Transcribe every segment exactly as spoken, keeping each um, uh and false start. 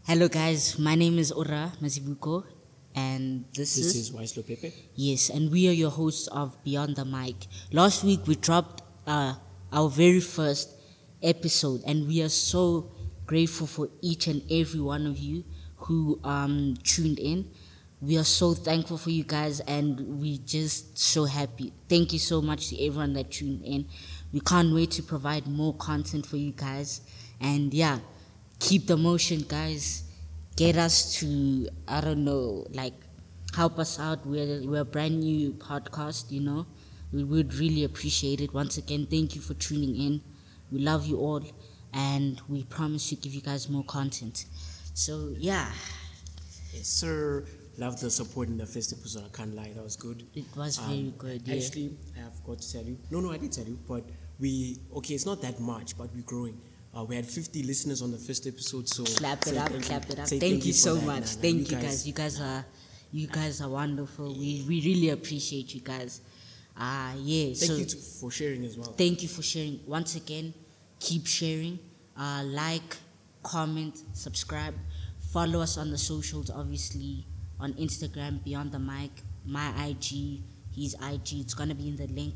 Hello, guys. My name is Ora Mazibuko, and this, This is, is Wiselo Pepe. yes, and we are your hosts of Beyond the Mic. Last week we dropped uh, our very first episode, and we are so grateful for each and every one of you who um, tuned in. We are so thankful for you guys, and we just so happy. Thank you so much to everyone that tuned in. We can't wait to provide more content for you guys, and yeah, keep the motion, guys. Get us to, I don't know, like help us out. We're we're a brand new podcast, you know. We would really appreciate it. Once again, thank you for tuning in. We love you all, and we promise to give you guys more content. So yeah, Yes, sir. Love the support in the first episode. I can't lie, that was good. it was very Um, good. Yeah. Actually, I have got to tell you. No, no, I did tell you, but we okay. It's not that much, but we're growing. Uh, we had fifty listeners on the first episode, so Clap it say up, thank clap you- it up. say Thank, you for so that. much. Nah, nah, Thank you guys. You guys are you guys are wonderful. We we really appreciate you guys. Ah yeah. Thank so you to, for sharing as well. Thank you for sharing. Once again, keep sharing. Uh, like, comment, subscribe. Follow us on the socials, obviously, on Instagram, Beyond the Mic, my I G, his I G. It's going to be in the link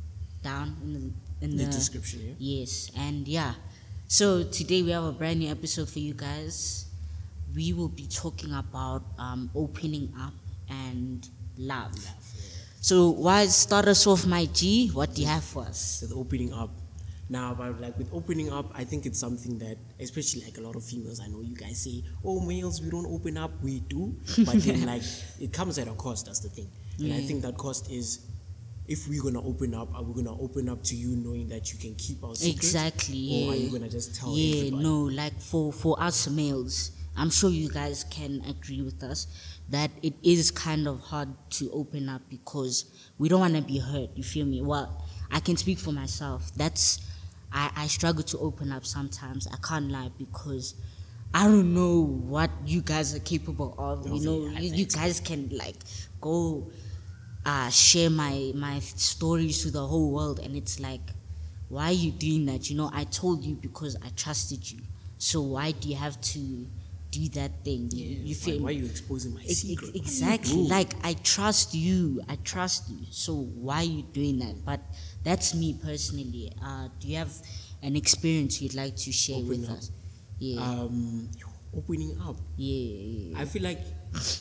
down in the, in the the description, yeah. Yes, and yeah. So today we have a brand new episode for you guys. We will be talking about um, opening up and love. Love, yeah. So why start us off, my G? What do you have for us? With opening up. Now, but like with opening up, I think it's something that, especially like a lot of females, I know you guys say, "Oh, males, we don't open up." We do, but then like it comes at a cost. That's the thing, and I Yeah. think that cost is, if we're gonna open up, are we gonna open up to you knowing that you can keep our secret? Exactly, yeah. Or are you gonna just tell Yeah, everybody? no, like for, for us males, I'm sure you guys can agree with us that it is kind of hard to open up because we don't want to be hurt, you feel me? Well, I can speak for myself. That's, I, I struggle to open up sometimes. I can't lie because I don't know what you guys are capable of. No, You know, yeah, you, you guys can like go uh, share my my stories to the whole world, and it's like, why are you doing that? You know, I told you because I trusted you. So why do you have to do that thing? You, Yeah, you why, feel why are me? you exposing my Ex- ex- secret? What are you exactly. doing? Like I trust you. I trust you. So why are you doing that? But that's me personally. Uh, do you have an experience you'd like to share Opening with up. us? Yeah. um, opening up. yeah. yeah, yeah. I feel like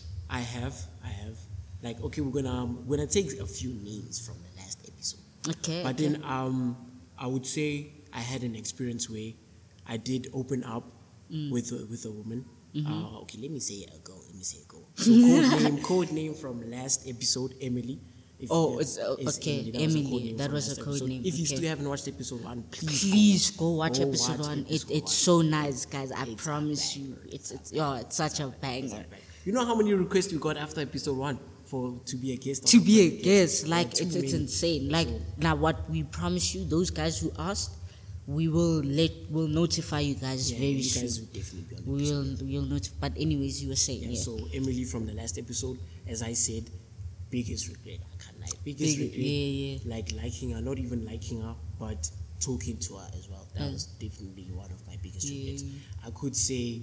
I have, I have. Like, okay, we're gonna um, we're gonna take a few names from the last episode. Okay. But okay. then um, I would say I had an experience where I did open up Mm. with a, with a woman. Mm-hmm. Uh, okay, let me say a girl. Let me say a girl. So code name, code name from last episode, Emily. If Oh, you- it's, uh, is okay, That was a Emily, code name that from was a last code episode. name, If you okay. still haven't watched episode one, please, Please go watch go episode watch one. It, episode it's one. so nice, guys. I It's a promise you. banger. It's it's oh, it's such a banger. You know how many requests we got after episode one for to be a guest? To on be a the podcast? guest, like too it's it's many. insane. Like So- now, what we promise you, those guys who asked, we will let will notify you guys Yeah, very you soon. guys will definitely be on the We episode. will we'll notify. But anyways, you were saying Yeah, yeah. so Emily from the last episode, as I said, biggest regret. I can't lie. Biggest Big- regret. yeah, yeah. Like liking her, not even liking her, but talking to her as well. That Yeah. was definitely one of my biggest Yeah. regrets. I could say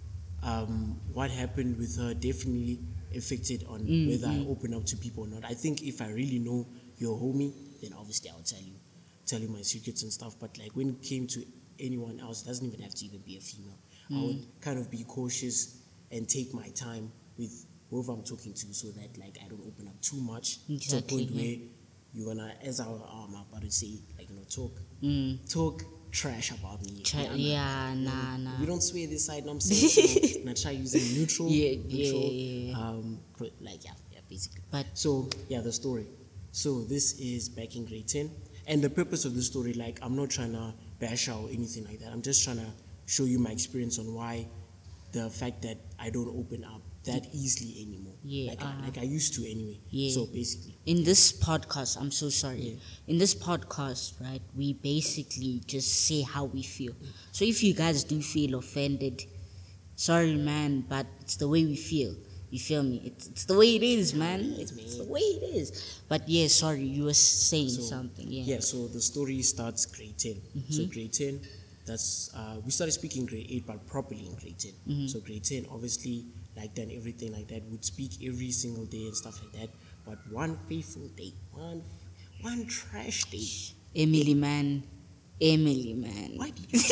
um, what happened with her definitely affected on Mm, whether I open up to people or not. I think if I really know your homie, then obviously I'll tell you, tell you my secrets and stuff. But like when it came to anyone else, it doesn't even have to even be a female. I would Mm. kind of be cautious and take my time with whoever I'm talking to, so that like I don't open up too much to a Exactly, point yeah. where you're gonna, as I, I'm about to say, like you know, talk Mm. talk trash about me. Tra- nah, yeah, nah, nah. We don't swear this side. No, I'm saying so, not try using neutral. Yeah, neutral, yeah, yeah, yeah. Um, but like yeah, yeah, basically. But So yeah, the story. So this is back in grade ten, and the purpose of the story, like I'm not trying to bash her or anything like that. I'm just trying to show you my experience on why the fact that I don't open up that easily anymore. Yeah, like, I, uh, like I used to anyway. yeah. So basically, in this podcast, I'm so sorry. Yeah. In this podcast, right, we basically just say how we feel. So if you guys do feel offended, sorry, man, but it's the way we feel. You feel me? It's, it's the way it is, man. It's, it's the way it is. But yeah, sorry, you were saying So, something. Yeah. yeah. So the story starts grade ten. So grade ten, that's uh, we started speaking in grade eight, but properly in grade ten. Mm-hmm. So grade ten, obviously, like then everything like that, would speak every single day and stuff like that. But one fateful day, one one trash day. Emily, man. Emily, man. Why did you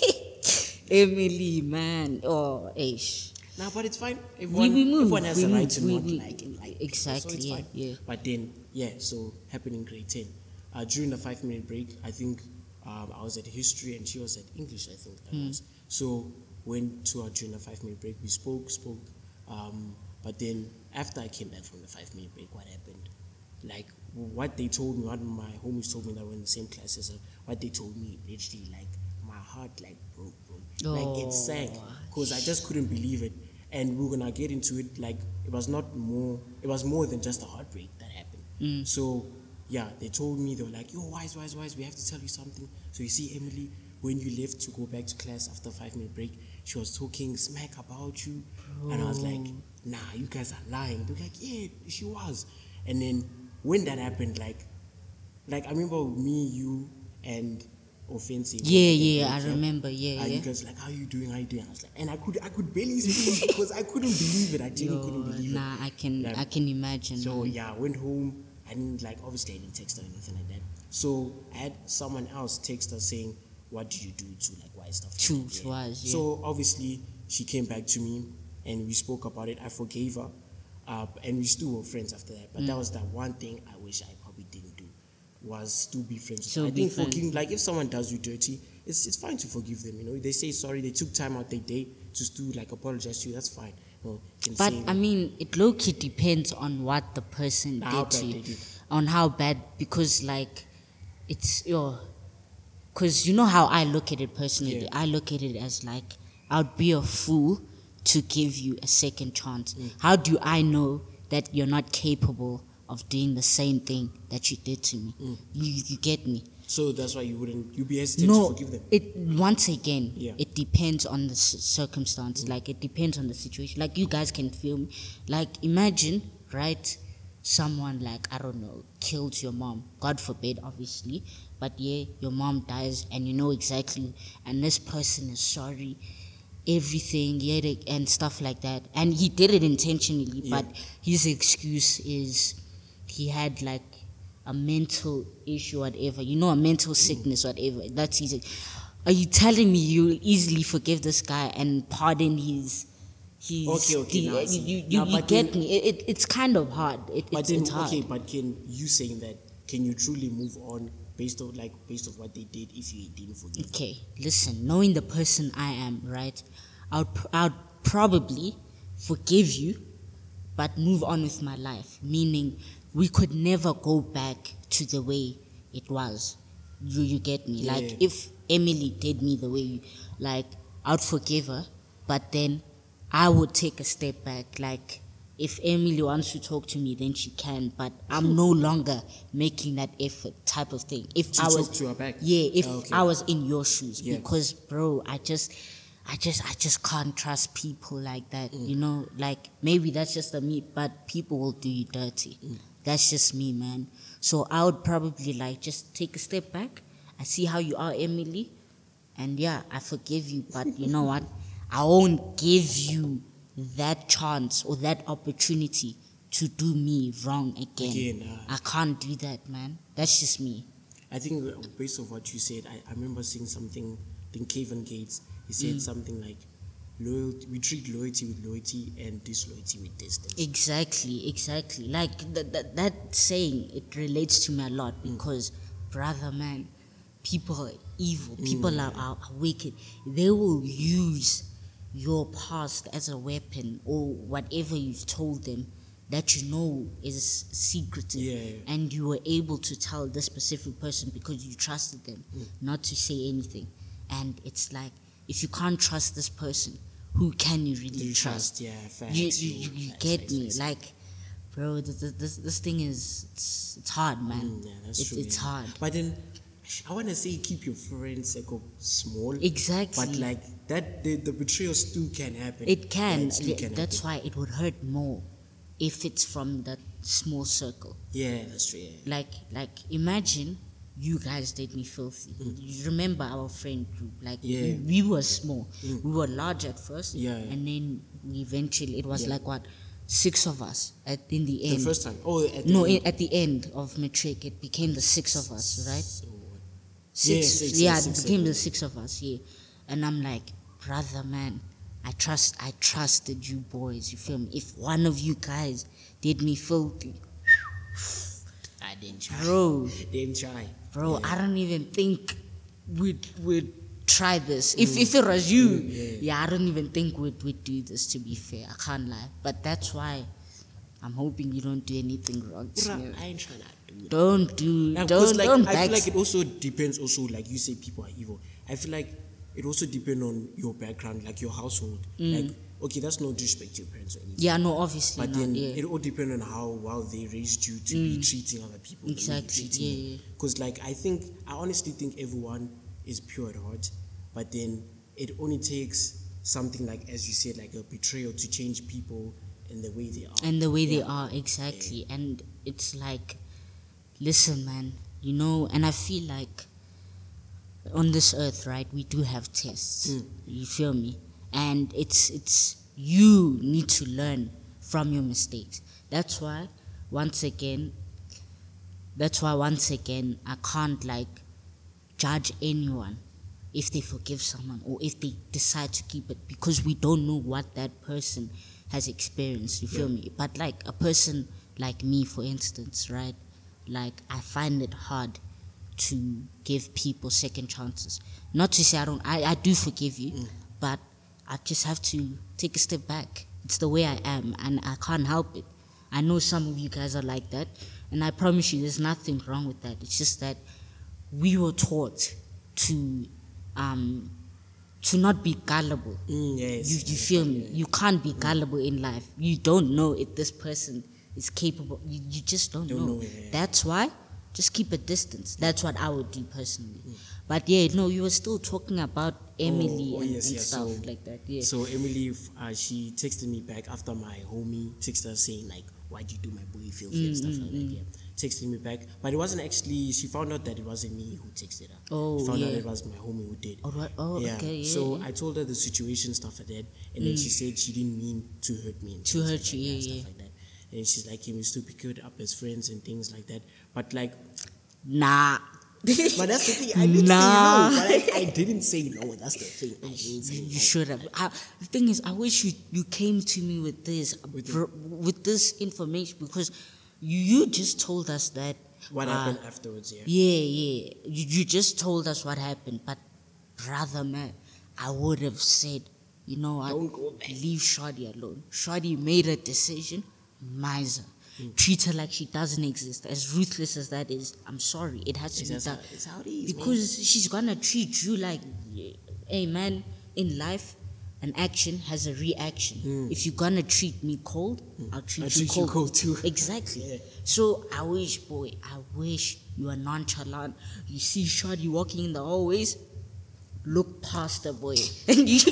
say Emily, man. Oh, ish. Nah, but it's fine. Everyone, we move, everyone has we the move, right to we- not we- like and like. exactly, So it's yeah, fine. yeah. But then, yeah, so happened in grade ten. Uh, during the five minute break, I think um, I was at history and she was at English, I think that Hmm. was. So went to her during the five minute break. We spoke, spoke. Um, but then after I came back from the five minute break, what happened? Like what they told me, what my homies told me that were in the same class as her, what they told me, literally, like my heart like broke, bro. Like it sank because I just couldn't believe it. And we we're gonna get into it. Like it was not more. It was more than just a heartbreak that happened. Mm. So yeah, they told me, they were like, "Yo, wise, wise, wise. We have to tell you something." So you see, Emily, when you left to go back to class after five minute break, she was talking smack about you, and I was like, "Nah, you guys are lying." They're like, "Yeah, she was." And then when that happened, like, like I remember me, you, and Offensive. Yeah, were yeah, together, I yeah? remember. Yeah, And yeah. you guys like, "How you doing? How you doing?" I was like, and I could, I could barely speak because I couldn't believe it. I didn't, Yo, couldn't believe it. nah, I can, Yeah. I can imagine. So man. yeah, I went home. I didn't like obviously I didn't text her or anything like that. So I had someone else text her saying, "What did you do to like why stuff?" like True, that?" it was, yeah. So obviously she came back to me and we spoke about it. I forgave her, uh, and we still were friends after that. But Mm. that was that one thing I wish I probably didn't do, was still be friends. With Still her. I be think friends. forgiving, like if someone does you dirty, it's it's fine to forgive them. You know, they say sorry, they took time out their day to still like apologize to you. That's fine. You know, you can But say, I mean, it low key depends on what the person How did to bad you, they did. on how bad. Because like, it's yo, because you know how I look at it personally. Yeah. I look at it as like I'd be a fool to give you a second chance. Mm. How do I know that you're not capable of doing the same thing that you did to me? Mm. You you get me? So that's why you wouldn't, you'd be hesitant to No, forgive them. it once again, Yeah. it depends on the c- circumstance. Like it depends on the situation. Like you guys can feel me. Like imagine, right? Someone like I don't know kills your mom. God forbid, obviously. But yeah, your mom dies, and you know exactly. And this person is sorry, everything, yeah, they- and stuff like that. And he did it intentionally. Yeah. But his excuse is he had like a mental issue, whatever, you know, a mental sickness, whatever. That's easy. Are you telling me you will easily forgive this guy and pardon his his Okay, okay, the- now I you, see. you, you, Now, you but get then- me? It, it, it's kind of hard. It, But it's, then, it's hard. okay, but can you saying that, can you truly move on based on like based on what they did if you didn't forgive them? Okay, listen, knowing the person I am, right, I would, pr- I would probably forgive you, but move on with my life. Meaning, we could never go back to the way it was. You, you get me? Yeah. Like, if Emily did me the way, you, like, I'd forgive her, but then I would take a step back. Like, if Emily wants to talk to me, then she can, but I'm no longer making that effort type of thing. If To I was, talk to her back? yeah, if Okay. I was in your shoes, Yeah. because bro, I just, I just, I just can't trust people like that. Mm. You know, like maybe that's just a me, but people will do you dirty. Mm. That's just me, man. So I would probably like just take a step back. I see how you are, Emily, and yeah, I forgive you. But you know what? I won't give you that chance or that opportunity to do me wrong again. Again, uh, I can't do that, man. That's just me. I think uh, based on what you said, I, I remember seeing something, I think Kevin Gates, he Mm. said something like, loyalty, we treat loyalty with loyalty and disloyalty with distance. Exactly, exactly. Like th- th- that saying, it relates to me a lot because, brother, man, people are evil. People are, are, are wicked. They will use your past as a weapon or whatever you've told them that you know is secretive, Yeah, yeah. and you were able to tell this specific person because you trusted them not to say anything. And it's like, if you can't trust this person, who can you really Do you trust? trust? Yeah, facts. You, you, you, you Facts, get facts, me? facts. Like, bro, this, this, this, this thing is, it's, it's hard, man. Mm, yeah, that's it's true. it's yeah. hard. But then, I want to say keep your friend circle small. Exactly. But like that, the, the betrayal still can happen. It can. Yeah, it still Li- can That's happen. why it would hurt more if it's from that small circle. Yeah, that's true. Yeah. Like, like imagine you guys did me filthy. You remember our friend group? Like Yeah. we, we were small. We were large at first. Yeah, yeah. And then we eventually it was Yeah. like what six of us at in the The end. first time. Oh, at the no, end. in, at the end of matric, it became the six of us, right? So, Six, Yeah, six, yeah, yeah, it six, became seven, the yeah. six of us, yeah. And I'm like, brother, man, I trust, I trusted you boys. You feel me? If one of you guys did me filthy, I didn't try. bro, Didn't try. bro, Yeah. I don't even think we'd we'd try this. If if it was you, Mm, yeah. yeah, I don't even think we'd we'd do this. To be fair, I can't lie. But that's why I'm hoping you don't do anything wrong. to Bruh, me. I ain't trying to do it. Don't do, Now, 'cause, don't like, don't I feel back. like it also depends. Also, like you say, people are evil. I feel like it also depends on your background, like your household. Like, okay, that's no disrespect to your parents or anything. Yeah, no, obviously But not. then Yeah. it all depends on how well they raised you to be treating other people. Exactly, yeah, yeah. Because, like, I think, I honestly think everyone is pure at heart, but then it only takes something like, as you said, like a betrayal to change people in the way they are. And the way they Yeah. are, exactly. And it's like, listen, man, you know, and I feel like on this earth, right, we do have tests. Mm. You feel me? And it's it's you need to learn from your mistakes. That's why, once again, that's why once again I can't like judge anyone if they forgive someone or if they decide to keep it, because we don't know what that person has experienced. You feel Yeah. me? But like a person like me, for instance, right? Like I find it hard to give people second chances. Not to say I don't, I, I do forgive you, but I just have to take a step back. It's the way I am, and I can't help it. I know some of you guys are like that, and I promise you there's nothing wrong with that. It's just that we were taught to um, to not be gullible. Mm, yes, You, you yes, feel yeah, me? yeah. You can't be gullible in life. You don't know if this person is capable. You, you just don't, Don't know. know, yeah, yeah. That's why just keep a distance. That's what I would do personally. But yeah, no, you were still talking about Emily oh, and, yes, and yeah, stuff so- like that. Yeah. So Emily, uh, she texted me back after my homie texted her saying like, "Why'd you do my boy filthy and stuff like that?" Yeah, texted me back, but it wasn't actually. She found out that it wasn't me who texted her. Oh, she found out yeah. it was my homie who did. Oh, right. Oh, yeah. okay, yeah, So yeah. I told her the situation stuff like that, and then she said she didn't mean to hurt me. And To things hurt like you, that, yeah, stuff yeah. like that. And she's like, "Can we still pick it up as friends and things like that?" But like, Nah. but that's the thing. I didn't Nah. say no. But I, I didn't say no. That's the thing. I didn't say You no. should have. I, the thing is, I wish you, you came to me with this, With br- with this information, because you, you just told us that. What uh, happened afterwards? Yeah. Yeah, yeah. You, you just told us what happened, but brother, man, I would have said, you know what? Don't go back. Leave Shadi alone. Shadi made a decision. Miser. Hmm. Treat her like she doesn't exist. As ruthless as that is, I'm sorry. It has to It's be just done. how- it's how it is, man. Because she's gonna treat you like, hey man, in life, an action has a reaction. If you're gonna treat me cold, I'll treat, I'll you, treat you cold. cold too. Exactly. Yeah. So I wish, boy, I wish you are nonchalant. You see Shadi walking in the hallways, look past her, boy. And you,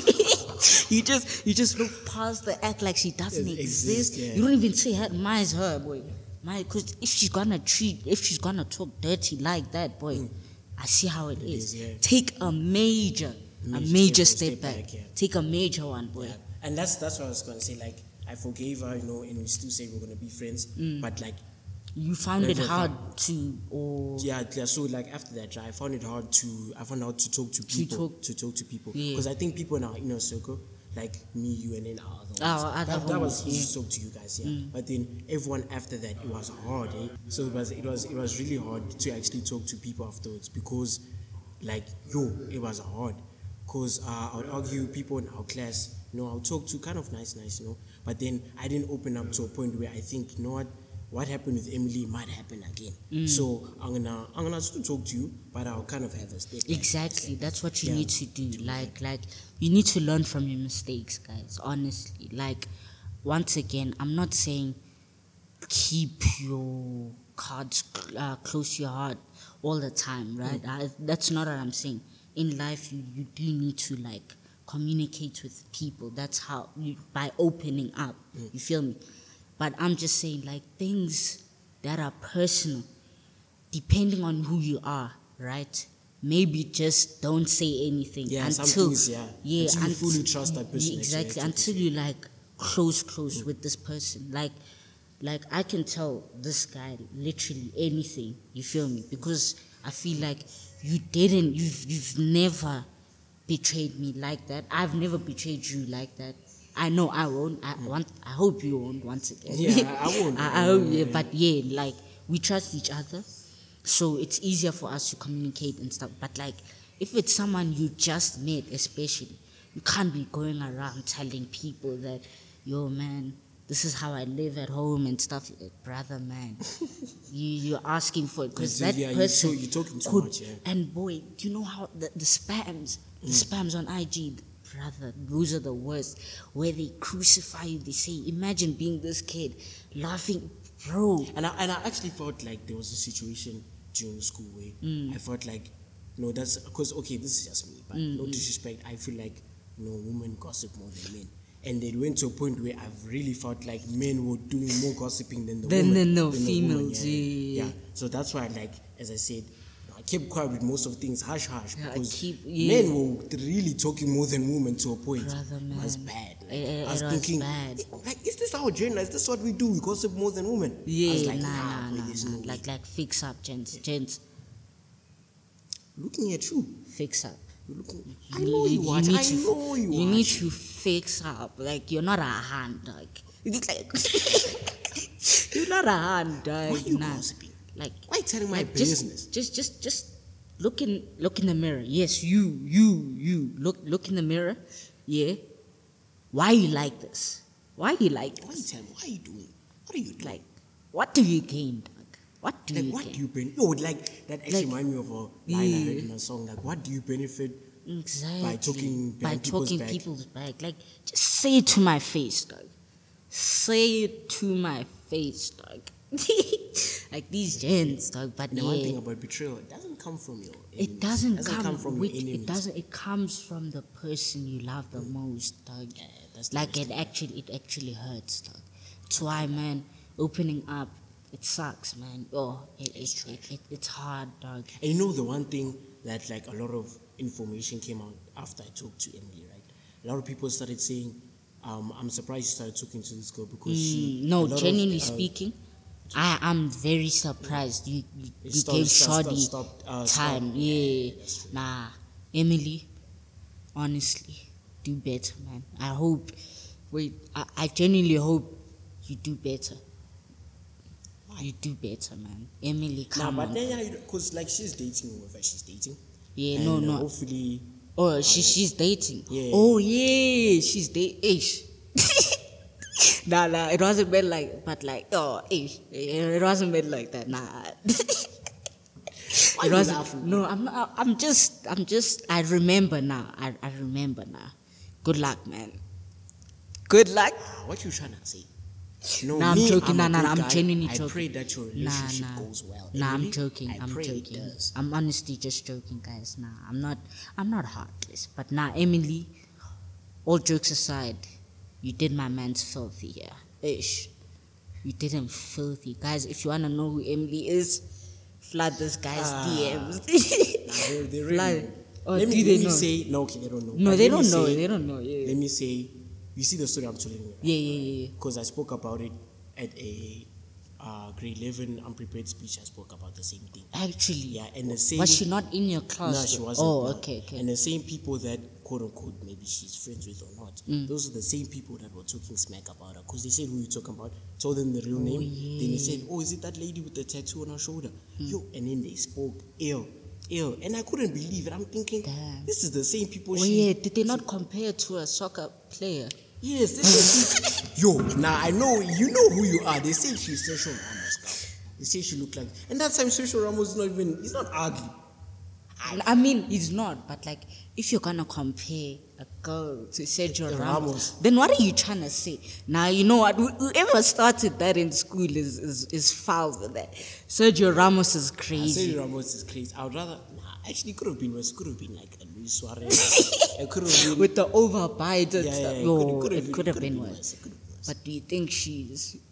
you just you just look past her, act like she doesn't Doesn't exist. exist, yeah. You don't even say her, mine's her, boy. My, because if she's gonna treat, if she's gonna talk dirty like that, boy, I see how it is. is, yeah. Take a major, a Major major step- step, step back. back, yeah. Take a major one, boy. Yeah. And that's that's what I was gonna say. Like, I forgave her, you know, and we still say we're gonna be friends. But like, You found it Never hard to, or yeah, yeah. So like after that, I found it hard to I found out to talk to people talk- to talk to people Yeah. because I think people in our inner circle, like me, you, and then our other ones, Our other that, that was homies, easy yeah. to talk to you guys, yeah. But then everyone after that, it was hard, eh? So it was it was it was really hard to actually talk to people afterwards because, like, yo, it was hard. Cause uh, I would argue people in our class, you know, I'll talk to kind of nice, nice, you know. But then I didn't open up to a point where I think, you know what, what happened with Emily might happen again. So I'm gonna I'm gonna still talk to you, but I'll kind of have a step back. exactly, that's what you Yeah. need to do. Like, like you need to learn from your mistakes, guys. Honestly, like, once again, I'm not saying keep your cards uh, close to your heart all the time, right? I, that's not what I'm saying. In life, you, you do need to like communicate with people. That's how you, by opening up. You feel me? But I'm just saying, like, things that are personal, depending on who you are, right? Maybe just don't say anything Yeah, some until things, yeah. yeah, Until you unt- fully trust that person yeah, that you exactly. actually Until you like close, close with this person, like, like I can tell this guy literally anything. You feel me? Because I feel like you didn't, you've, you've never betrayed me like that. I've never betrayed you like that. I know I won't. I want. I hope you won't. Once again. Yeah, I won't. I, I hope. Yeah, but yeah, like we trust each other, so it's easier for us to communicate and stuff. But like, if it's someone you just met, especially, you can't be going around telling people that, yo, man, this is how I live at home and stuff. Like, brother, man, you you're asking for it because Yeah, that yeah, you person talk- you're talking too could. much, yeah. And boy, do you know how the, the spams, the spams on I G, brother, those are the worst. Where they crucify you, they say, imagine being this kid, laughing, bro. And I, and I actually felt like there was a situation during the school where Mm. I felt like, no, that's because, okay, this is just me, but Mm, no disrespect, I feel like, you know, women gossip more than men. And it went to a point where I've really felt like men were doing more gossiping than the Than- women. than the woman, females, yeah, yeah, yeah. yeah. So that's why, like, as I said, I kept quiet with most of things, hush hush, Yeah, I because keep- yeah. men were really talking more than women to a point. Brother, It was man. bad. Like, It- it- I was it was thinking, bad. like, is this our gender? Is this what we do? We gossip more than women. I Yeah, was like, nah, nah, nah, boy, nah, there's nah. no way. Like, like, fix up, gents, gents, Looking at you, fix up. you're looking. I know you, watch. need I to, know you. You need watch. to fix up. Like, you're not a hand, like. It's like you're not a hand, dog. Why are you nah. gossiping? Like, Why you telling my like business? Just, just, just, just look in, look in the mirror. Yes, you, you, you. Look, look in the mirror. Yeah. Why you like this? Why you like Why you this? telling me? What are you doing? What are you doing? Like, what do you gain, dog? What do Like, you what gain? do you benefit? Yo, like that actually Like, reminded me of a line I yeah. heard in a song. Like, what do you benefit? Exactly. By talking by behind people's talking back. people's back. Like, just say it to my face, dog. Say it to my face, dog. Like these gents, dog. But And the yeah, one thing about betrayal, it doesn't come from your enemies. it doesn't, doesn't come, come from with, your enemies. it doesn't. It comes from the person you love the most, dog. Yeah, that's the Like worst it thing. actually, it actually hurts, dog. That's why, man, opening up, it sucks, man. Oh, it, it, it, it, it's hard, dog. And you know the one thing that like a lot of information came out after I talked to Emily, right? A lot of people started saying, um, I'm surprised you started talking to this girl because she. Mm, no, a lot of, genuinely uh, speaking, I am very surprised you you, you Stop- gave stop- Shoddy stop- stop, uh, time. stop. Yeah, that's true. nah, Emily, honestly, do better, man. I hope. Wait, I, I genuinely hope you do better. You do better, man. Emily, Nah, come but on. then, yeah, because like she's dating whoever she's dating. Yeah, and, no, uh, no. Hopefully, Oh, she, she's dating. Yeah. Oh, yeah, she's dating. Nah, nah, it wasn't meant like, but like, oh, ish. It wasn't meant like that. Nah. Why It you wasn't. laughing? No, I'm not. I'm just. I'm just. I remember now. I, I remember now. Good luck, man. Good luck. what you trying to say? No, Nah, I'm me, joking. I'm Nah, a nah, good I'm guy. genuinely I joking. pray that your Nah, relationship nah. goes well. Nah, I'm Emily, joking. I I'm pray it joking. does. I'm honestly just joking, guys. Nah, I'm not. I'm not heartless. But nah, Emily. All jokes aside, you did my man's filthy here. Ish. You did him filthy, guys. If you wanna know who Emily is, flood this guy's Ah. D Ms. Nah, they, they really Flood. know. Oh, let me, do let they me know? say, no, okay, they don't know. No, But they let me don't know. say- They don't know. Yeah. Let me say, you see the story I'm telling you, Yeah, yeah, yeah. because I spoke about it at a uh, grade eleven unprepared speech. I spoke about the same thing. Actually, Yeah, and the same. was she not in your class? No, she wasn't. Oh, no. okay, okay. And the same people that quote unquote maybe she's friends with or not, Mm. those are the same people that were talking smack about her because they said who you talking about, told them the real Oh, name. yeah. Then they said, oh, is it that lady with the tattoo on her shoulder? Yo, and then they spoke ill, ill, and I couldn't believe it. I'm thinking, Damn. this is the same people. Oh she, yeah, did they not compare to a soccer player? Yes, this is yo. Now I know you know who you are. They say she's Sergio Ramos. Now. They say she look like, and that time Sergio Ramos is not even. He's not ugly. I mean, he's not, but like, if you're gonna compare a girl to Sergio Ramos. Ramos, then what are you trying to say? Now, you know what? Who- Whoever started that in school is is, is foul with that. Sergio Ramos is I crazy. Sergio Ramos is crazy. I would rather. Nah, actually, it could have been worse. It could have been like a Luis Suarez. It could have been. With the overbite and yeah, yeah, stuff. yeah, Yo, it could have it could have been worse. worse. It could have been worse. But do you think she's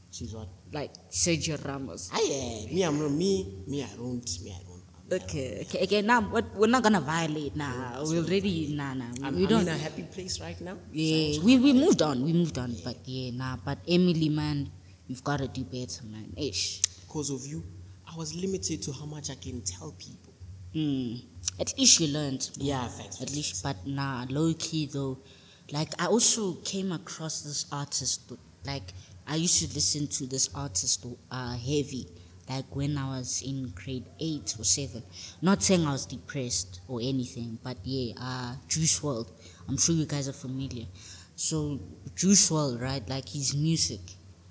She's what? Like Sergio Ramos. Ah, yeah. Me, I'm not me. Me, I don't. Me, I don't. Me, I Okay, okay, okay. Now, what? We're not gonna violate. Nah, we already. Nah, nah. We, I'm, we I'm don't. in a happy place right now. Yeah, So we we moved on. We moved on. But yeah, nah. But Emily, man, you've got to do better, man. Ish. because of you, I was limited to how much I can tell people. Hmm. At least you learned. Man. Yeah, facts. At facts, least, facts. but nah, low key though. Like I also came across this artist. though. Like I used to listen to this artist uh heavy. Like when I was in grade eight or seven. Not saying I was depressed or anything, but yeah, uh Juice world. I'm sure you guys are familiar. So Juice world, right? Like his music.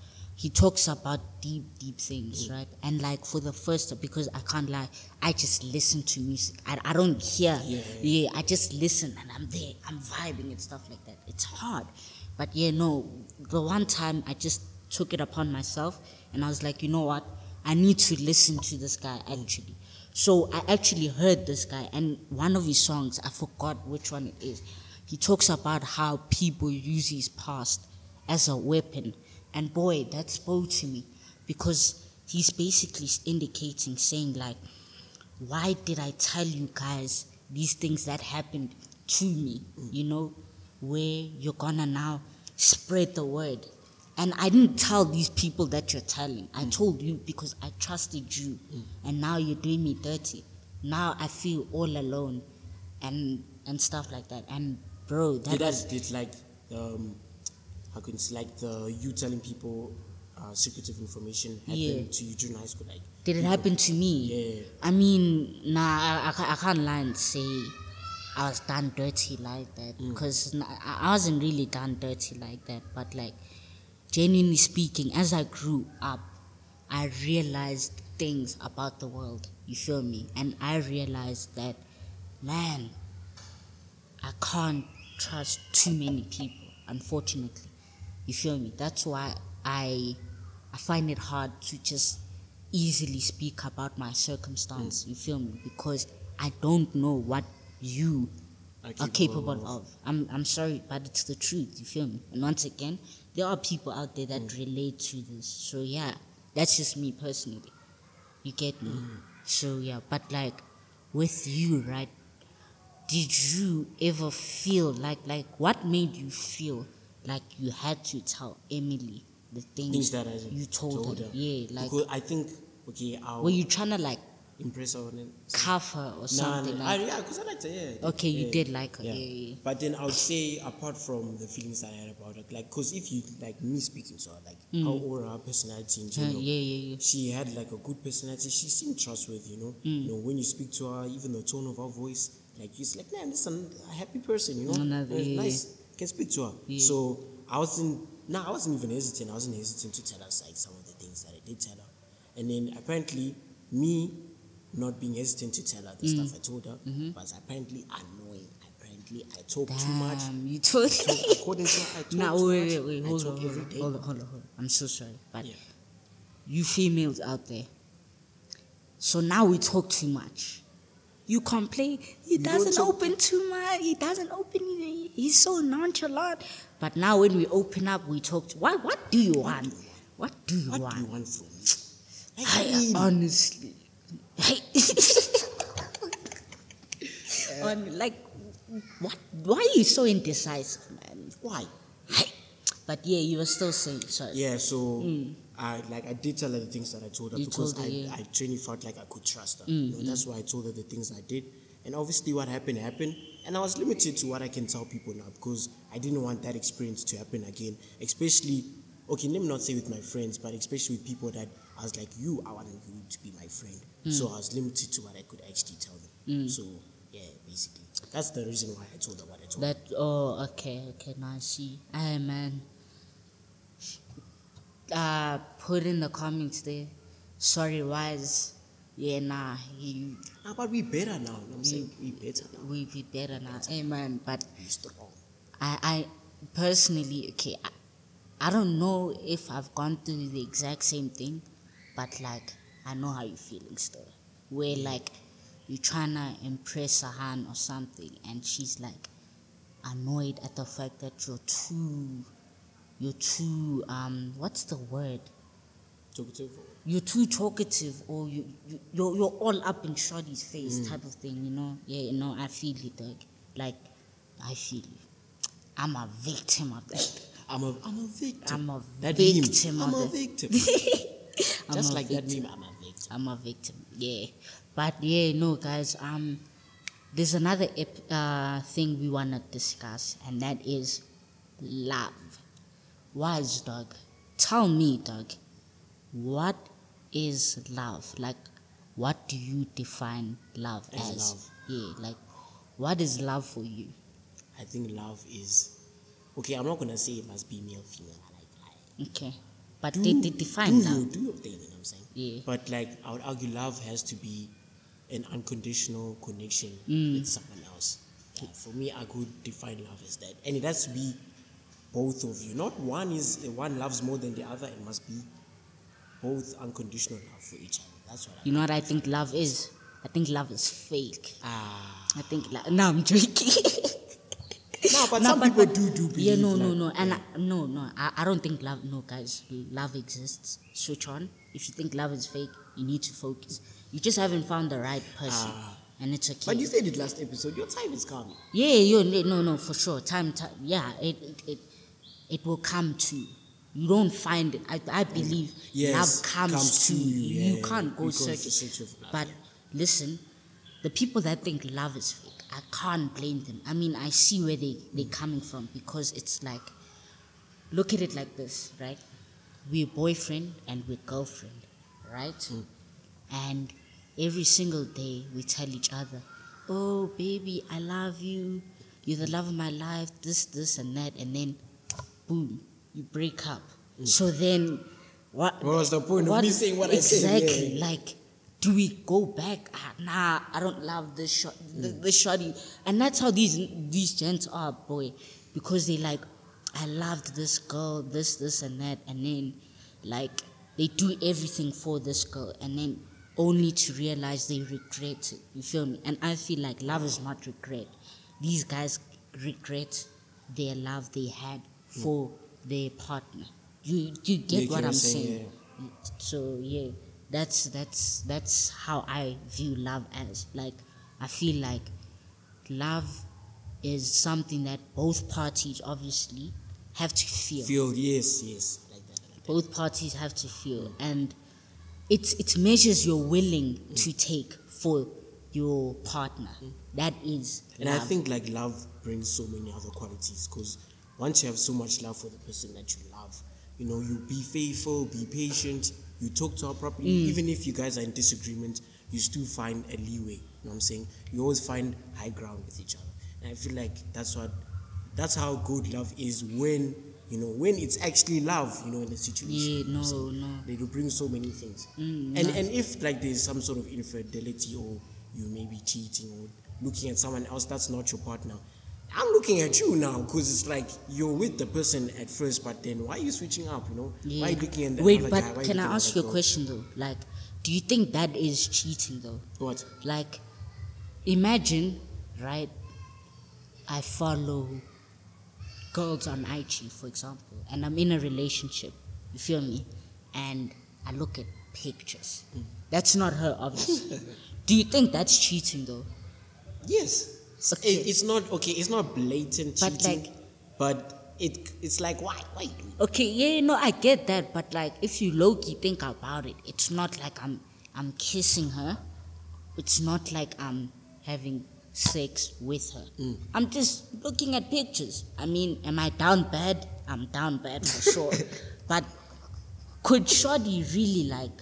He talks about deep, deep things, right? And like for the first, because I can't lie, I just listen to music. I, I don't hear. Yeah. Yeah, I just listen and I'm there. I'm vibing and stuff like that. It's hard. But yeah, no, the one time I just took it upon myself and I was like, you know what? I need to listen to this guy actually. So I actually heard this guy and one of his songs, I forgot which one it is. He talks about how people use his past as a weapon. And boy, that spoke to me because he's basically indicating, saying, like, why did I tell you guys these things that happened to me, you know, where you're gonna now spread the word? And I didn't tell these people that you're telling. I told you because I trusted you. And now you're doing me dirty. Now I feel all alone and and stuff like that. And bro, that Did was that did like um how can it's like the you telling people uh, secretive information happen Yeah. to you during high school? Like Did it people- happen to me? Yeah. I mean, nah, I, I, ca- I can't lie and say I was done dirty like that because I, I wasn't really done dirty like that. But like, genuinely speaking, as I grew up, I realized things about the world. You feel me? And I realized that, man, I can't trust too many people, unfortunately. You feel me? That's why I I find it hard to just easily speak about my circumstance. You feel me? Because I don't know what you Are are capable capable of. of. I'm I'm sorry, but it's the truth. You feel me? And once again, there are people out there that relate to this. So yeah, that's just me personally. You get me? So yeah, but like with you, right? Did you ever feel like like what made you feel like you had to tell Emily the things, Things that I you told, told her? her. Yeah, like because I think okay, I'll were you trying to like impress her on it. cuff her or Nah, something nah, like? I, yeah, because I liked her, yeah. Okay, you yeah, did like her, yeah, yeah. But then I would say, apart from the feelings that I had about her, like, because if you, like, me speaking to her, like, how or her personality in Uh, general, yeah, yeah, yeah. she had, like, a good personality. She seemed trustworthy, you know? You know, when you speak to her, even the tone of her voice, like, it's like, man, this is a happy person, you know? Another- And it's yeah, nice. You can speak to her. Yeah. So I wasn't, nah, I wasn't even hesitant. I wasn't hesitant to tell her, like, some of the things that I did tell her. And then apparently, me not being hesitant to tell her the stuff I told her was apparently annoying. Apparently, I talk too much. Damn, you told So according to her, I talk Now too wait, much. wait, wait, I hold talk on, hold every on, day. hold on, hold on, hold on. I'm so sorry, but Yeah. you females out there. So now we talk too much. You complain. He don't doesn't talk- open too much. He doesn't open. he- He's so nonchalant. But now when we open up, we talk. To, what? What do you want? What do you What want? do you want from me? I Hey, mean, honestly, hey, On, like, what? Why are you so indecisive, man? why? Hey, but yeah, you were still saying sorry. Yeah, so I like I did tell her the things that I told her You because told her, I, yeah. I genuinely felt like I could trust her. You know, that's why I told her the things I did. And obviously what happened happened. And I was limited to what I can tell people now because I didn't want that experience to happen again. Especially okay, let me not say with my friends, but especially with people that I was like, you, I want you to be my friend. So I was limited to what I could actually tell them. So yeah, basically. That's the reason why I told her what I told her. That oh okay okay now I see. Hey man. Uh put in the comments there. Sorry wise. Yeah nah he Ah, but we better now. You know what I'm saying? We better now. we be better now. Hey man, but We strong. I I personally okay I, I don't know if I've gone through the exact same thing, but like I know how you're feeling still. Where like you're trying to impress a hand or something and she's like annoyed at the fact that you're too you're too um what's the word Talkative. Or, you're too talkative, or you, you you're you're all up in shorty's face, type of thing. You know? Yeah, you know. I feel it, dog. Like, I feel it. I'm a victim of that. I'm a I'm a victim. I'm a that victim meme. I'm of a that. victim. I'm Just a like victim. that meme. I'm a victim. I'm a victim. Yeah, but yeah, no, guys. Um, there's another ep- uh thing we wanna discuss, and that is love. Wise dog, tell me, dog, what is love? Like, what do you define love As as? love. Yeah, like, what is love for you? I think love is okay. I'm not gonna say it must be male, female. Like, I, Okay, but do, they, they define do love. your do your thing. You know what I'm saying? Yeah. But like, I would argue love has to be an unconditional connection Mm. with someone else. Yeah, for me, I could define love as that, and it has to be both of you. Not one is one loves more than the other. It must be both unconditional love for each other. That's what I. You know what I think love is? I think love is fake. Ah. I think, like, no, I'm joking. No, but No, some but- people but- do do believe. Yeah, no, no, like, no, and yeah. I, no, no, I, I don't think love. No, guys, love exists. Switch on. If you think love is fake, you need to focus. You just haven't found the right person, Ah. and it's okay. But you said it last episode. Your time is coming. Yeah, you no, no, for sure. Time, time. Yeah, it, it, it, it will come to you. You don't find it. I, I believe Yes, love comes, comes to to you. you, You yeah, can't go you go search. search of love, But yeah. listen, the people that think love is fake, I can't blame them. I mean, I see where they they coming from, because it's like, look at it like this, right? We're boyfriend and we're girlfriend, right? And every single day we tell each other, oh baby, I love you, you're the love of my life, this, this and that, and then boom, you break up. So then what What was the point of what- me saying what I said? exactly, Yeah. like, do we go back? Ah, nah, I don't love this shot, this, this shorty, and that's how these these gents are, boy, because they like, I loved this girl, this, this, and that, and then like they do everything for this girl, and then only to realize they regret it. You feel me? And I feel like love is not regret. These guys regret their love they had for their partner. You you get Yeah, what you I'm were saying, saying? So yeah, that's that's that's how I view love as. Like, I feel like love is something that both parties obviously have to feel. Feel yes, yes, like that. Like that. Both parties have to feel, and it's it measures you're willing to take for your partner. That is And love. I think like love brings so many other qualities, because once you have so much love for the person that you love, you know, you be faithful, be patient, you talk to her properly. Even if you guys are in disagreement, you still find a leeway. You know what I'm saying? You always find high ground with each other. And I feel like that's what that's how good love is, when you know when it's actually love, you know, in a situation. Yeah, You know what I'm no, saying? no. They do bring so many things. Mm, and no. and if like there's some sort of infidelity, or you may be cheating or looking at someone else that's not your partner, I'm looking at you now, because it's like you're with the person at first, but then why are you switching up? You know, Yeah. why are you looking at the Wait, other but guy? Why are can I looking at ask the you a girl? question though? Like, do you think that is cheating though? What? Like, imagine, right? I follow girls on I G, for example, and I'm in a relationship. You feel me? And I look at pictures. That's not her, obviously. Do you think that's cheating though? Yes. Okay. It, it's not okay. It's not blatant But, cheating, like- but it it's like why why do it? Okay, yeah, no, I get that, but like, if you low-key think about it, it's not like I'm I'm kissing her. It's not like I'm having sex with her. I'm just looking at pictures. I mean, am I down bad? I'm down bad for sure. But could Shorty really like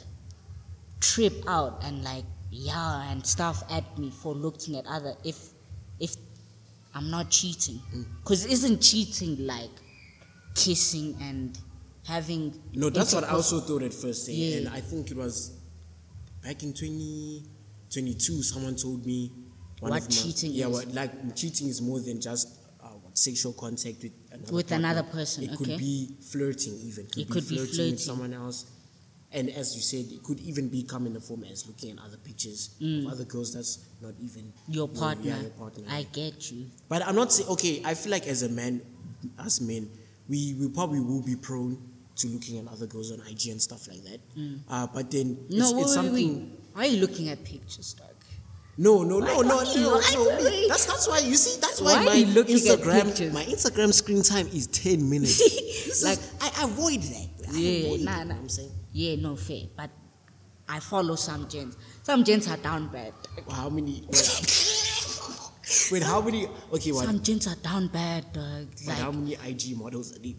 trip out and like yeah and stuff at me for looking at other if if I'm not cheating? Because isn't cheating like kissing and having No, that's what I intercourse? also thought at first. eh, Yeah. And I think it was back in twenty twenty-two. Someone told me one What of my, cheating yeah, is. what, like cheating is more than just uh, what, sexual contact with another With partner. another person, It okay. could be flirting, even. It could, It be, could be flirting flirting. with someone else. And as you said, it could even be come in the form as looking at other pictures of other girls that's not even Mm. your yeah, partner. your partner. I get you. But I'm not saying, okay, I feel like as a man, as men, we, we probably will be prone to looking at other girls on I G and stuff like that. Uh, but then it's, No, it's wait, wait, something. wait. Why are you looking at pictures, dog? No, no, no, Why- no, why no, you- no, why- no. wait. That's that's why you see. That's Why why, are my you looking at Instagram, pictures? my Instagram screen time is ten minutes. This Like- is, I avoid that. I Yeah, avoid nah, it, nah. you know what I'm saying. Yeah, no fair. But I follow some gents. Some gents are down bad. Well, how many? Wait, how many? Okay, what? Some gents are down bad, dog. But Like, how many I G models are there?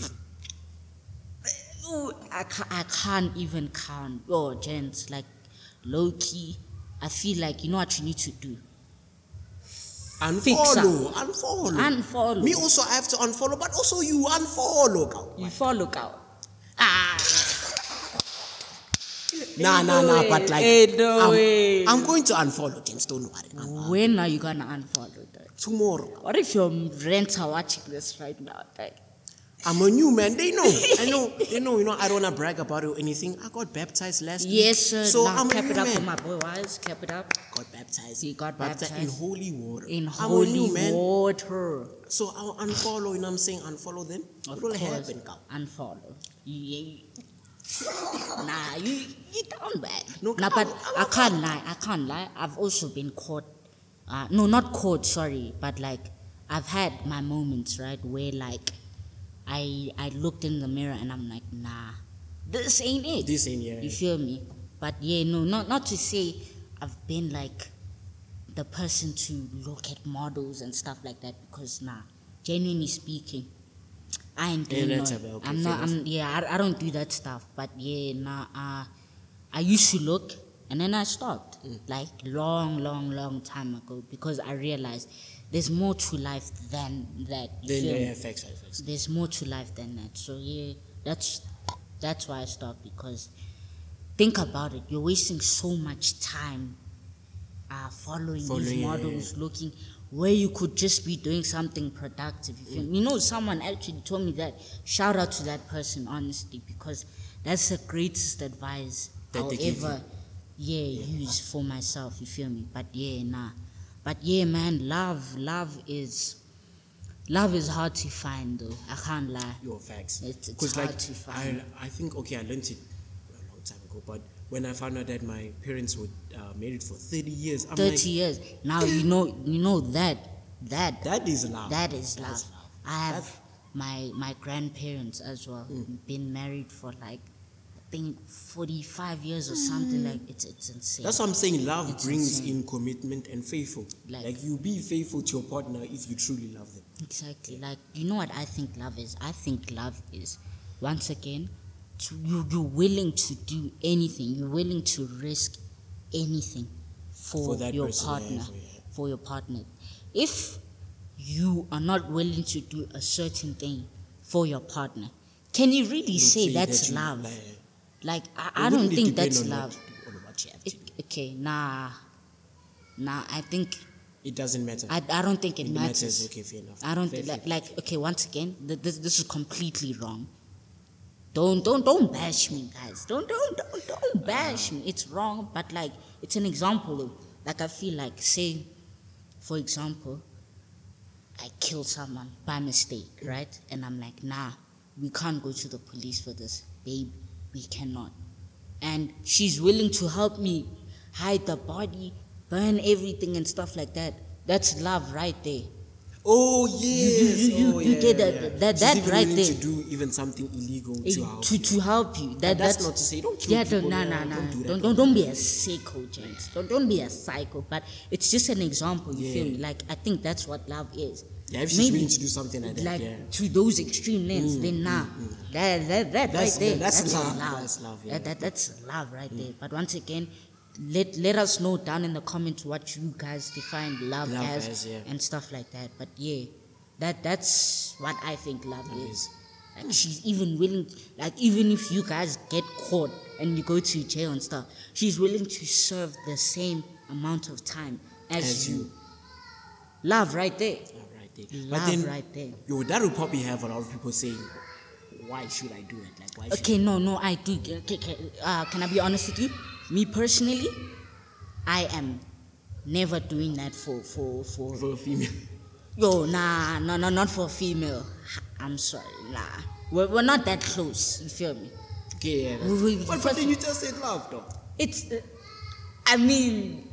ooh, I, ca- I can't even count. Oh, gents, like low key. I feel like you know what you need to do. Unfollow, unfollow. Unfollow. Me also, I have to unfollow, but also you unfollow. cow. You follow out. Ah. Nah, nah, no nah. way. But like, Eh, no I'm, way. I'm going to unfollow. Gents, don't worry. I'm- When are you gonna unfollow that? tomorrow. What if your rents are watching this right now? Like, I'm a new man. They know. I know. They know. You know. I don't wanna brag about it or anything. I got baptized last week. yes, sir. So now, I'm clap a new it up man. for my boy Wise. Clap it up. Got baptized. He got in baptized. holy water. In I'm holy a new man. water. So I'll unfollow. You know what I'm saying? Unfollow them. Of It will course, happen. cow. unfollow. You, you, nah, you you down bad. No, nah, I- but I- I can't lie. I can't lie. I've also been caught. Uh, no, not caught. Sorry, but like I've had my moments, right, where like I I looked in the mirror and I'm like, nah, this ain't it. This ain't here. You feel me? But yeah, no, not not to say I've been like the person to look at models and stuff like that because nah, genuinely speaking, I ain't Yeah, doing that's no. about- okay, I'm fair not. I'm yeah. I, I don't do that stuff. But yeah, nah. Uh, I used to look and then I stopped Mm. like long, long, long time ago because I realized there's more to life than that. You Then feel me? yeah, facts, facts, facts. There's more to life than that. So yeah, that's that's why I stopped because think about it. You're wasting so much time uh, following, Following, these yeah, models, looking where you could just be doing something productive. You, feel Mm. me? You know, someone actually told me that. Shout out to that person, honestly, because that's the greatest advice That I'll they give ever, yeah, use for myself. You feel me? But yeah, nah. But yeah, man, love, love is, love is hard to find though. I can't lie. Your facts. It's- it's Because hard like to find. I, I think okay, I learned it a long time ago. But when I found out that my parents were uh, married for thirty years, I'm Thirty like, years now. You know, you know that that that is love. that is That love. is love. I have That- my my grandparents as well been married for like I think forty-five years or something like it's it's insane. That's what I'm saying. Love It's brings insane. in commitment and faithful. Like- Like, you be faithful to your partner if you truly love them. Exactly. Like, you know what I think love is? I think love is, once again, to, you, you're willing to do anything. You're willing to risk anything for, For that your person, yeah, partner. for- yeah. For your partner. If you are not willing to do a certain thing for your partner, can you really You say say that's that you- love? like, Like, I, It I don't wouldn't think depend that's on love. What, on what you have to It- do. okay, nah. Nah, I think, It doesn't matter. I, I don't think it It matters. matters. Okay, fair enough. I don't Fair, think, fair. like, like okay, once again, th- this this is completely wrong. Don't don't don't bash me, guys. Don't don't don't don't bash me. It's wrong, but like it's an example of like I feel like say, for example, I kill someone by mistake, right? And I'm like, nah, we can't go to the police for this, babe. We cannot. And she's willing to help me hide the body, burn everything and stuff like that. That's love right there. Oh yes. you- you- oh, you yeah, get yeah, that- yeah. that- She's that even right willing there. to do even something illegal Eh, to help to, you. to help you. That, But that's not to say don't kill yeah, people, Don't, nah, yeah, nah, nah. don't do that Don't, kind don't, of don't be a psycho, James. Don't, don't be a psycho. But it's just an example, you feel Yeah. me? Like, I think that's what love is. Yeah, if she's Maybe, willing to do something like that, like yeah. to those extreme lengths, then nah. That, that, that That's- right there, that's that's, love, love. that's love, yeah. That, that, that's love right there. But once again, let let us know down in the comments what you guys define love, Love as, as, yeah. and stuff like that. But yeah, that that's what I think love is. Like she's even willing, like even if you guys get caught and you go to jail and stuff, she's willing to serve the same amount of time as, As you. you. Love right there. Love right there. Love But then, right there. yo, that will probably have a lot of people saying, "Why should I do it? Like, why?" Should Okay, no, no, I do. Okay, okay, uh, can I be honest with you? Me personally, I am never doing that for for for. for a female? Yo, nah, no, no, not for a female. I'm sorry, nah. We're, we're not that close. You feel me? Okay, yeah. We- we- But, but first- then you just said love, though. It's. Uh, I mean.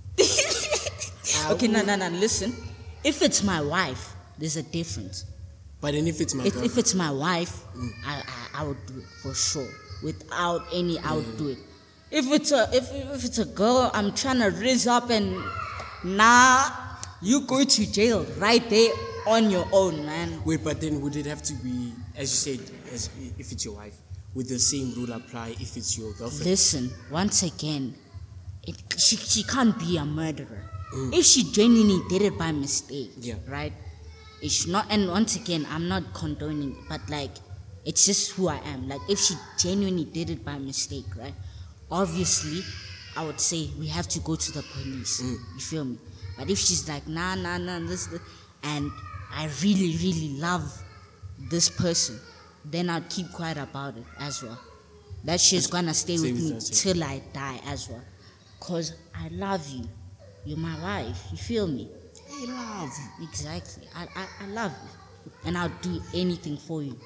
okay, no, no, no. Listen. If it's my wife, there's a difference. But then if it's my If, girl, if it's my wife, I, I I would do it for sure. Without any, I would do it. If it's a if if it's a girl, I'm trying to raise up and nah, you go to jail right there on your own, man. wait, but then would it have to be, as you said, as if it's your wife, would the same rule apply if it's your girlfriend? Listen, once again, it, she she can't be a murderer. If she genuinely did it by mistake, Yeah. right? It's not. And once again, I'm not condoning, but like, it's just who I am. Like, if she genuinely did it by mistake, right? Obviously, I would say we have to go to the police. You feel me? But if she's like, nah, nah, nah, this, this, and I really, really love this person, then I'd keep quiet about it as well. That shit's gonna stay Stay with with me us, yeah. till I die as well. Cause I love you. You're my wife. You feel me? I love you. Exactly. I, I, I love you. And I'll do anything for you.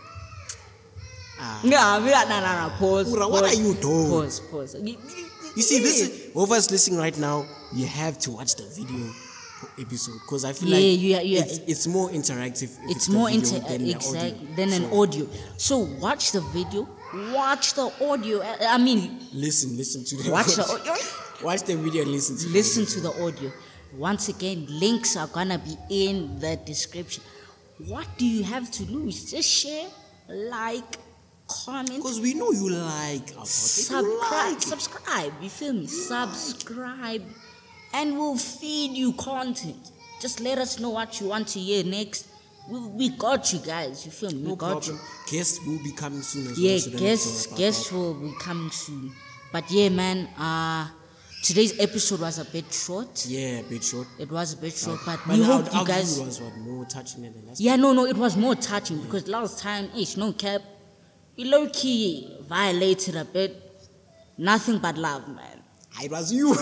Ah. No, no, no, no, pause. Ura, pause, what are you doing? Pause, pause. You see, this is, whoever's listening right now, you have to watch the video episode because I feel Yeah, like yeah, yeah. It's, it's more interactive. If it's, It's the more video inter than the exactly audio. than an So, audio. So watch the video, watch the audio. I I mean, Listen, listen to the watch the audio. audio. Watch the video and listen to Listen the to the audio. Once again, links are gonna be in the description. What do you have to lose? Just share, like, comment, because we know you like about it. You subscribe. like it. Subscribe. You feel me? Subscribe, and we'll feed you content. Just let us know what you want to hear next. We, we got you guys. You feel me? We No got problem. you. Guests will be coming soon as Yeah, well. So don't have to guests worry about guests that. will be coming soon. But yeah, man. Uh, today's episode was a bit short. Yeah, a bit short. It was a bit short, but, But we I hope would you argue guys. it was what, more touching than the last. Yeah, no, no, it was more touching because last time, ish, no cap, we low key violated a bit. Nothing but love, man. It was you.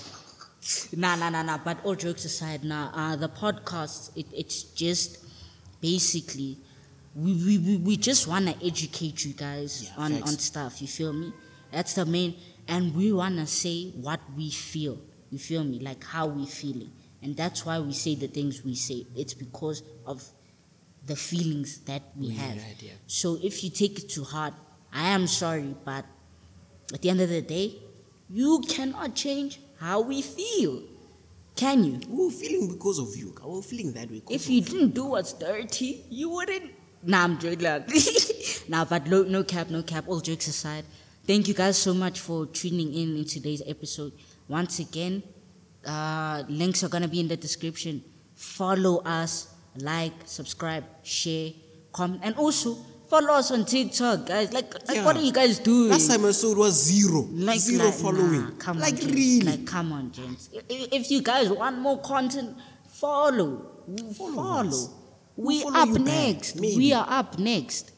Nah, nah, nah, nah. But all jokes aside, nah. Uh, the podcast, it, it's just basically we we, we, we just wanna educate you guys Yeah, on, facts. on stuff. You feel me? That's the main, and we wanna say what we feel. You feel me? Like how we feeling, and that's why we say the things we say. It's because of the feelings that we We have. had, yeah. So if you take it to heart, I am sorry, but at the end of the day, you cannot change how we feel. Can you? We were feeling because of you. We were feeling that way. 'cause If of you didn't do what's dirty, you wouldn't. Nah, I'm joking. Nah, but no, no cap, no cap. All jokes aside, thank you guys so much for tuning in in today's episode. Once again, uh, links are gonna be in the description. Follow us, like, subscribe, share, comment, and also follow us on TikTok, guys. Like, like Yeah. what are you guys doing? Last time I saw it was zero. Like, zero like, following. Nah, come like on, gents. really. Like, come on, gents. If, if you guys want more content, follow. Follow Follow. us. We We'll follow up you back, next. maybe. We are up next.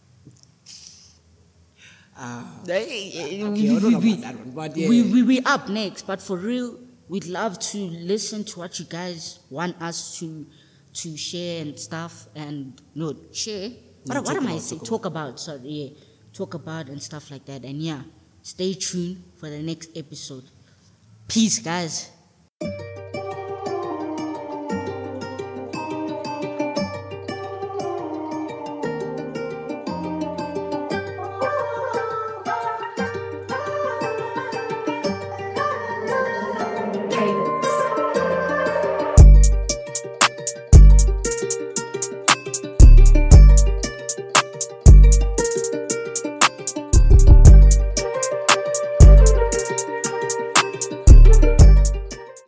Ah, Okay, I don't know about that one, but yeah. we, we, we up next. But for real, we'd love to listen to what you guys want us to to share and stuff. And no, share. What, No, what talk am I about, saying? talk Talk about. Sorry, yeah. Talk about and stuff like that. And yeah, stay tuned for the next episode. Peace, guys.